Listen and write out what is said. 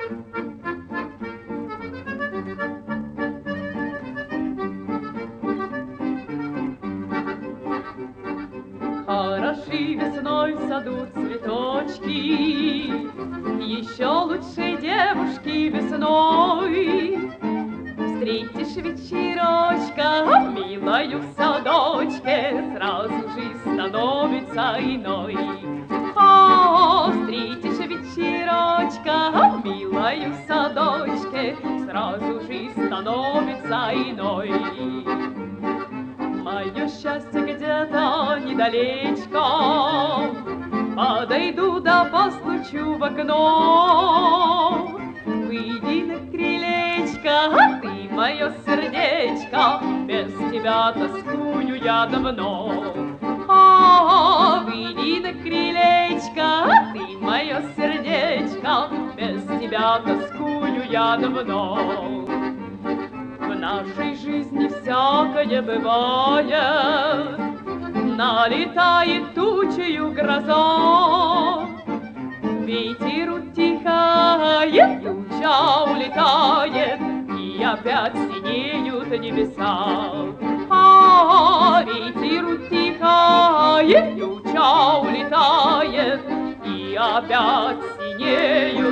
Хороши весной в саду цветочки, еще лучше девушки весной. Встретишь вечерочка, милою в садочке, сразу жизнь становится иной. Встретишь вечерочка, милою в садочке, сразу жизнь становится иной. Мое счастье где-то недалечко, подойду да постучу в окно. Выйди на крылечко, ты мое сердечко, без тебя тоскую я давно. Выйди на крылечко, ты мое сердечко, без тебя тоскую я давно. В нашей жизни всякое бывает, налетает тучею гроза. Ветер утихает, туча улетает, и опять синеют небеса. Ветер утихает, туча улетает, и опять синеют